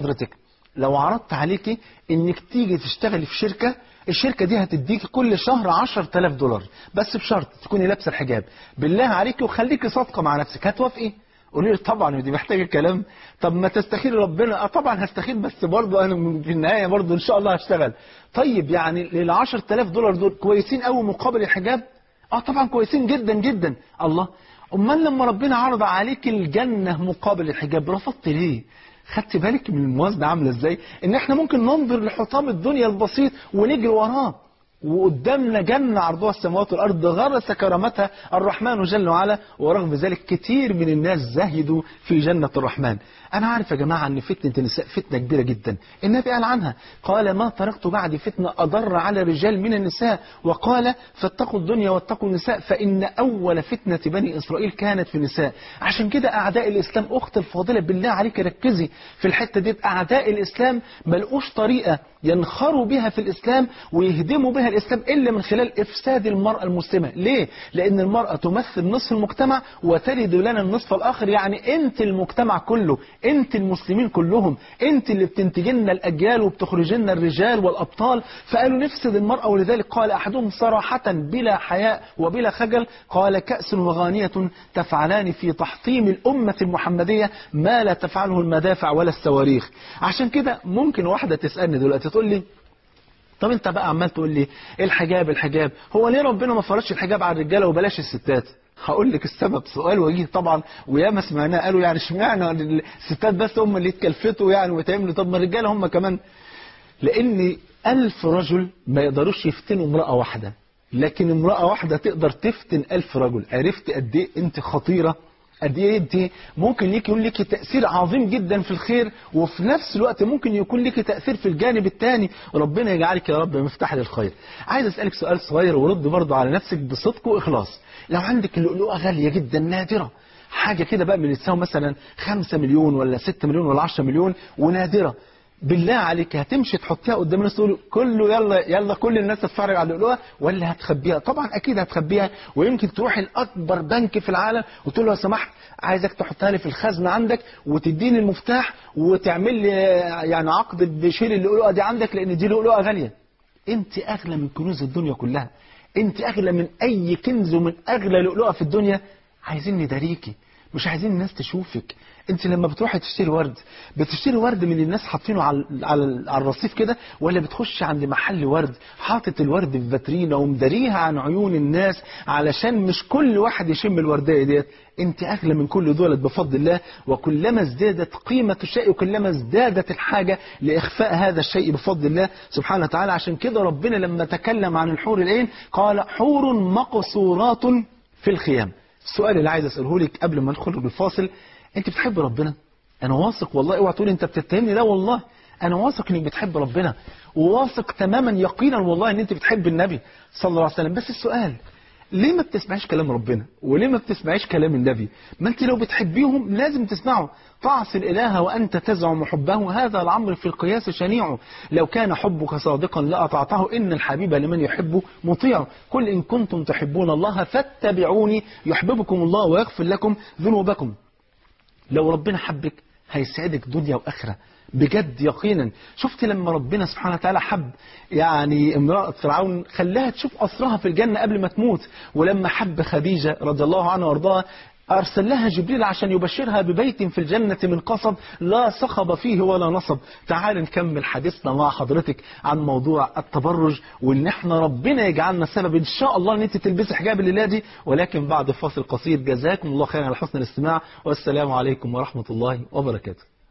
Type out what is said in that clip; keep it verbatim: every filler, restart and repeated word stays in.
حضرتك لو عرضت عليكي انك تيجي تشتغلي في شركة، الشركة دي هتديكي كل شهر عشرة آلاف دولار بس بشرط تكوني لابسة الحجاب، بالله عليكي وخليكي صادقة مع نفسك، هتوافقي؟ قولي لي طبعا، ودي محتاجة كلام. طب ما تستخير ربنا؟ اه طبعا هستخير، بس برضه انا في النهاية برضه ان شاء الله هشتغل. طيب يعني لل عشرة آلاف دولار دول كويسين قوي مقابل الحجاب؟ اه طبعا كويسين جدا جدا. الله، امال لما ربنا عرض عليك الجنة مقابل الحجاب رفضت ليه؟ خدت بالك من الموازنة عاملة ازاي؟ ان احنا ممكن ننظر لحطام الدنيا البسيط ونجري وراه، وقدامنا جنة عرضها السماوات والأرض غرس كرامتها الرحمن جل وعلا، ورغم ذلك كتير من الناس زهدوا في جنة الرحمن. أنا عارف يا جماعة أن فتنة النساء فتنة كبيرة جدا، النبي قال عنها، قال ما تركت بعد فتنة أضر على الرجال من النساء، وقال فاتقوا الدنيا واتقوا النساء فإن أول فتنة بني إسرائيل كانت في النساء. عشان كده أعداء الإسلام، أخت الفاضلة بالله عليك ركزي في الحتة دي، أعداء الإسلام ملقوش طريقة ينخروا بها في الإسلام ويهدموا بها الإسلام إلا من خلال إفساد المرأة المسلمة. ليه؟ لأن المرأة تمثل نصف المجتمع وتلد لنا النصف الآخر، يعني أنت المجتمع كله، أنت المسلمين كلهم، أنت اللي بتنتجلنا الأجيال وبتخرجنا الرجال والأبطال. فقالوا نفسد المرأة، ولذلك قال أحدهم صراحة بلا حياء وبلا خجل، قال كأس وغانية تفعلان في تحطيم الأمة المحمدية ما لا تفعله المدافع ولا الصواريخ. عشان كده ممكن واحدة تسألني دلوقتي تقول لي طب انت بقى عمال تقول لي الحجاب الحجاب، هو ليه ربنا ما فرضش الحجاب على الرجاله وبلاش الستات؟ هقول لك السبب، سؤال وجيه طبعا وياما سمعناه، قالوا يعني اشمعنى الستات بس هم اللي يتكلفتوا يعني ويتعملوا، طب ما الرجاله هم كمان؟ لان ألف رجل ما يقدروش يفتنوا امرأة واحدة، لكن امرأة واحدة تقدر تفتن ألف رجل. عرفت قد ايه انت خطيرة؟ قد ايه انت ممكن ليك يكون ليك تأثير عظيم جدا في الخير، وفي نفس الوقت ممكن يكون ليك تأثير في الجانب الثاني. ربنا يجعلك يا رب مفتاح للخير. عايز اسألك سؤال صغير ورد برضه على نفسك بصدق وإخلاص. لو عندك اللؤلؤة غالية جدا نادرة، حاجة كده بقى من تساوي مثلا خمسة مليون ولا ستة مليون ولا عشرة مليون ونادرة، بالله عليك هتمشي تحطيها قدام الناس تقول كله يلا يلا كل الناس تتفرج على اللؤلؤه، ولا هتخبيها؟ طبعا اكيد هتخبيها، ويمكن تروح لاكبر بنك في العالم وتقول له لو سمحت عايزك تحطها لي في الخزنه عندك وتديني المفتاح وتعمل لي يعني عقد بشيل اللؤلؤه دي عندك لان دي لؤلؤه غاليه. انت اغلى من كنوز الدنيا كلها، انت اغلى من اي كنز ومن اغلى لؤلؤه في الدنيا. عايزين نداريكي، مش عايزين الناس تشوفك. انت لما بتروحي تشتري ورد، بتشتري ورد من الناس حاطينه على على على الرصيف كده، ولا بتخش عند محل ورد حاطط الورد في فاترينه ومداريها عن عيون الناس علشان مش كل واحد يشم الورديه ديت؟ انت اغلى من كل دولت بفضل الله، وكلما ازدادت قيمه الشيء وكلما ازدادت الحاجه لاخفاء هذا الشيء بفضل الله سبحانه وتعالى. عشان كده ربنا لما تكلم عن الحور العين قال حور مقصورات في الخيام. السؤال اللي عايز اساله لك قبل ما ندخل بالفاصل، انت بتحب ربنا؟ انا واثق والله، اوعى تقول انت بتتهمني، لا والله انا واثق انك بتحب ربنا، وواثق تماما يقينا والله ان انت بتحب النبي صلى الله عليه وسلم. بس السؤال ليه ما بتسمعيش كلام ربنا وليه ما بتسمعيش كلام النبي؟ ما انت لو بتحبيهم لازم تسمعوا. تعصي الإله وأنت تزعم حبه، هذا الأمر في القياس شنيع. لو كان حبك صادقا لأطعته، إن الحبيب لمن يحب مطيع. قل إن كنتم تحبون الله فاتبعوني يحببكم الله ويغفر لكم ذنوبكم. لو ربنا حبك هيسعدك دنيا وآخرة بجد يقينا. شفت لما ربنا سبحانه وتعالى حب يعني امرأة فرعون خلاها تشوف أسرها في الجنة قبل ما تموت، ولما حب خديجة رضي الله عنها وارضاها أرسل لها جبريل عشان يبشرها ببيت في الجنة من قصب لا صخب فيه ولا نصب. تعال نكمل حديثنا مع حضرتك عن موضوع التبرج، وإن احنا ربنا يجعلنا سبب إن شاء الله إن انت تلبسي حجاب الليلة دي، ولكن بعد فاصل قصير. جزاكم الله خيرا على حسن الاستماع، والسلام عليكم ورحمة الله وبركاته.